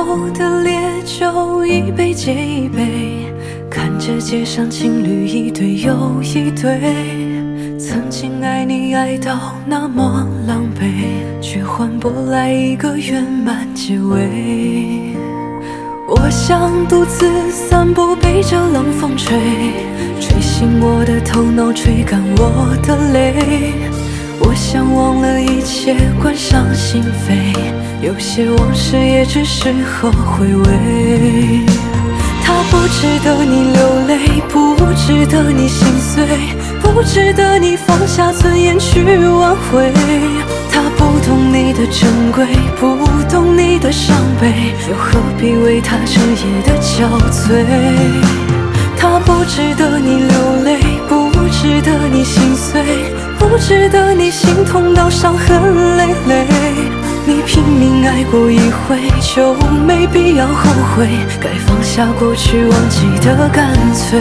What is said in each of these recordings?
后的烈酒一杯接一杯，看着街上情侣一对又一对。曾经爱你爱到那么狼狈，却换不来一个圆满结尾。我想独自散步，被这冷风吹，吹醒我的头脑，吹干我的泪。我想忘了一切，关上心扉，有些往事也只适合回味。它不值得你流泪，不值得你心碎，不值得你放下尊严去挽回。它不懂你的珍贵，不懂你的伤悲，又何必为它彻夜的憔悴？它不值得你流泪，不值得你心碎，不值得你心痛到伤痕累累。你拼命爱过一回，就没必要后悔，该放下过去，忘记的干脆。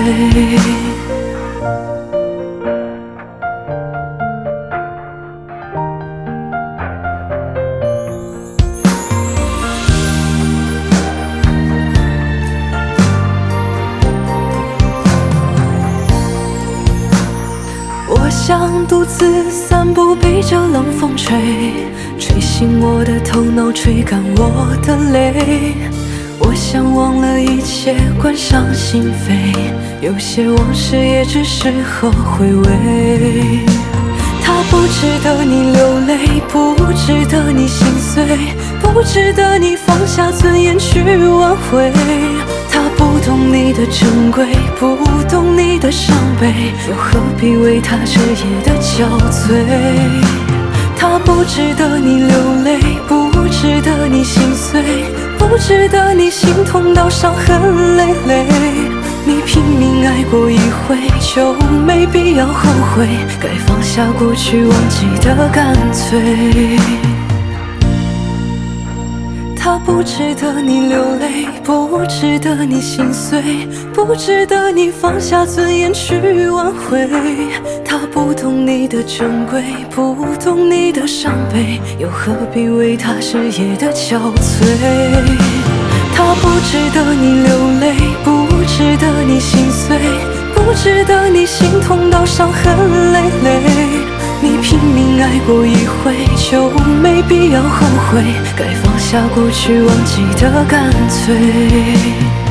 我想独自散步，被这冷风吹，吹醒我的头脑，吹干我的泪。我想忘了一切，关上心扉，有些往事也只适合回味。它不值得你流泪，不值得你心碎，不值得你放下尊严去挽回。它不懂你的珍贵，不懂你的伤悲，又何必为它彻夜的憔悴？它不值得你流泪，不值得你心碎，不值得你心痛到伤痕累累。你拼命爱过一回，就没必要后悔，该放下过去，忘记的干脆。它不值得你流泪，不值得你心碎，不值得你放下尊严去挽回。它不懂你的珍贵，不懂你的伤悲，又何必为它日夜的憔悴？它不值得你流泪，不值得你心碎，不值得你心痛到伤痕累累。你拼命爱过一回，就没必要后悔，该放下过去，忘记的干脆。